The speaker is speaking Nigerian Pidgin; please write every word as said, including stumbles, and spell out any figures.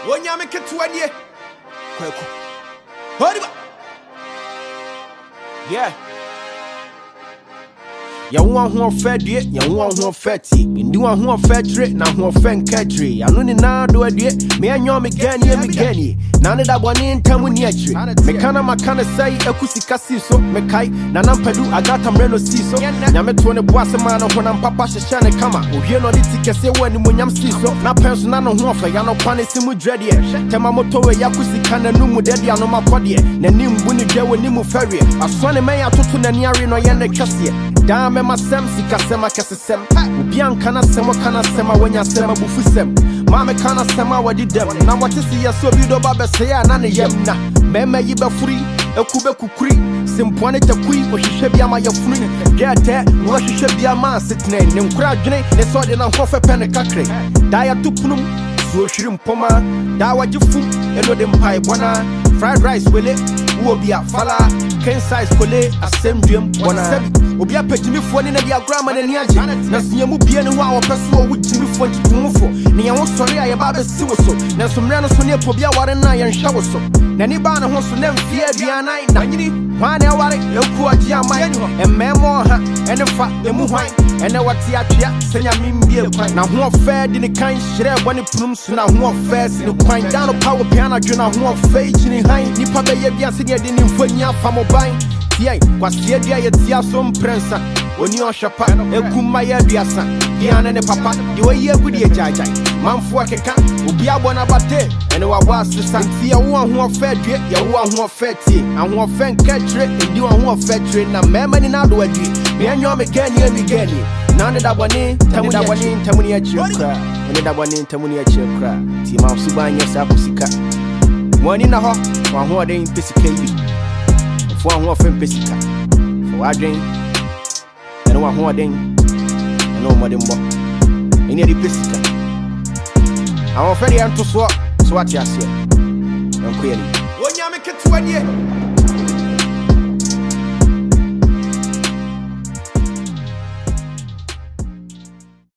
Onyame ketuanye. Kwaku. Hodiba. Yeah. Ya wan ho fedie, ya wan ho feti. Ndi wan ho fedre na ho fen ketri. Anu ni na do adie, me anyo me gani me gani. Na ne da boni ntamu ni atri. Me kana makana sai akusika siso, me kai na nampadu agata mreno siso. Nya me to ne boase ma no honam papa hyehyɛ ne kama. Ohie no de tikese wani munyam siso. Na penso na no ho fa ya no pane simu dreadie. Tema moto we yakusika na numu dedi ano makode. Na nimbu ni dwe woni mu farie. Aso ne men atoto na ni are no ye ne twese. Dame masem sika sema kesesem Ubian kana sema kana sema wenya sema bufusem Mame kana sema wadi dem Na watisi ya so bido babe seya nane yem na Meme yibe furi, ekube kukuri Simpuane tekui, washishe biyama ya funi Gete, washishe biyama sitne Nemkura jine, nesode na mkofe pene kakre Daya tupunum, suo shirim poma Dawa jifu, eno de mpai bwana Fried rice wele, uo biya fala Ken size kole, asem diem wana Obi apejimi fo ni na dia grama na ni age na siamu bie ne ho a opeso wo jimi fo ntitumfo ne ye wo sori a ye ba be si wo so na somre no so ne pobia ware na ye nhwa wo so na ni ba na ho so na mfie aduanan na nyini hwan na ware yaku agi aman emmemo ha ene fa emu hwan ene wate atwea senya mimbie kwan na ho ofa di ne kan hyere bone punum so na ho ofa si ne kwan da no power piano dwe na ho ofa chini han nipa be ye bia se ne de ni mfanya fa moban Yay, kwasie dia ye tia so mprensa oni ohwepa ekuma ya duasa diane ne papa de we ye gudi ejajai manfo akeka obi abona bate ene wa bo asesa ntia wo ho ofa due ye wo ho ofa tie aho ofa nkatre ndi wo ho ofa tre na mema ni na do adue me anyo me gani mi gani na ne da boni tamu da boni tamu ni achira oni da boni tamu ni achira ti ma subanya sa kusika woni na ho wa ho den pesika yi For one of them, Pesica. For Adrian, and one more thing, and no more than what. Any of the Pesica. I'm afraid I'm to swap, swat your shit. I'm query. When you make it twenty.